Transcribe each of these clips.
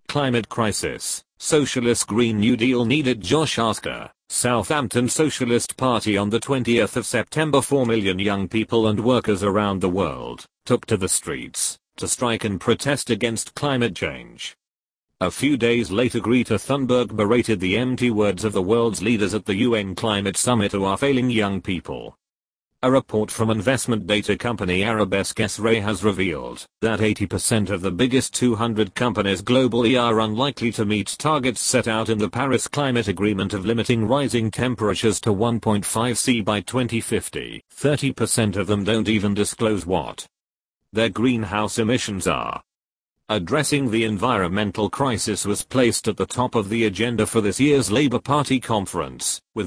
Climate crisis, Socialist Green New Deal needed. Josh Asker, Southampton Socialist Party. On the 20th of September, 4 million young people and workers around the world took to the streets to strike and protest against climate change. A few days later, Greta Thunberg berated the empty words of the world's leaders at the UN Climate Summit who are failing young people. A report from investment data company Arabesque S-Ray has revealed that 80% of the biggest 200 companies globally are unlikely to meet targets set out in the Paris Climate Agreement of limiting rising temperatures to 1.5 C by 2050. 30% of them don't even disclose what their greenhouse emissions are. Addressing the environmental crisis was placed at the top of the agenda for this year's Labour Party conference, with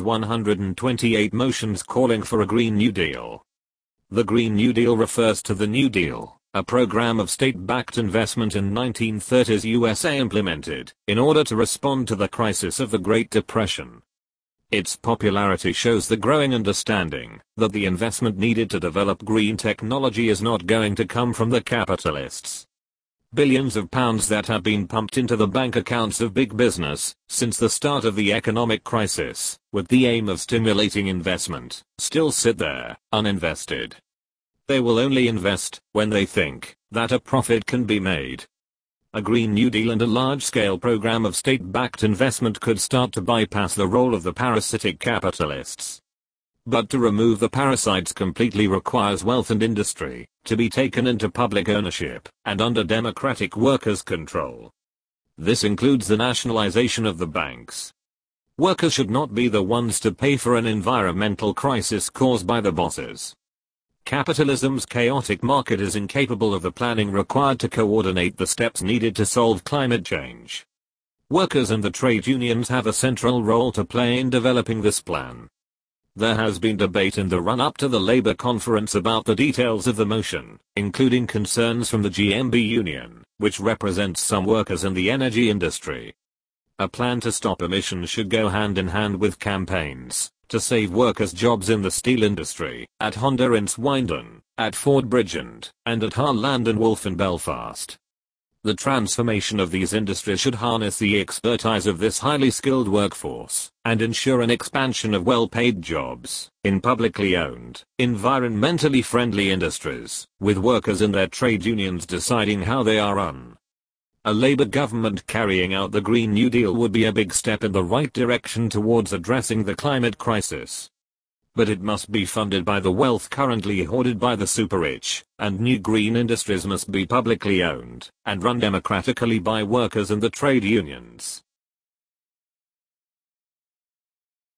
128 motions calling for a Green New Deal. The Green New Deal refers to the New Deal, a program of state-backed investment in 1930s USA implemented in order to respond to the crisis of the Great Depression. Its popularity shows the growing understanding that the investment needed to develop green technology is not going to come from the capitalists. Billions of pounds that have been pumped into the bank accounts of big business since the start of the economic crisis, with the aim of stimulating investment, still sit there, uninvested. They will only invest when they think that a profit can be made. A Green New Deal and a large-scale program of state-backed investment could start to bypass the role of the parasitic capitalists. But to remove the parasites completely requires wealth and industry to be taken into public ownership and under democratic workers' control. This includes the nationalization of the banks. Workers should not be the ones to pay for an environmental crisis caused by the bosses. Capitalism's chaotic market is incapable of the planning required to coordinate the steps needed to solve climate change. Workers and the trade unions have a central role to play in developing this plan. There has been debate in the run-up to the Labour conference about the details of the motion, including concerns from the GMB union, which represents some workers in the energy industry. A plan to stop emissions should go hand in hand with campaigns to save workers' jobs in the steel industry, at Honda in Swindon, at Ford Bridgend, and at Harland and Wolff in Belfast. The transformation of these industries should harness the expertise of this highly skilled workforce and ensure an expansion of well-paid jobs in publicly owned, environmentally friendly industries, with workers and their trade unions deciding how they are run. A Labour government carrying out the Green New Deal would be a big step in the right direction towards addressing the climate crisis. But it must be funded by the wealth currently hoarded by the super-rich, and new green industries must be publicly owned and run democratically by workers and the trade unions.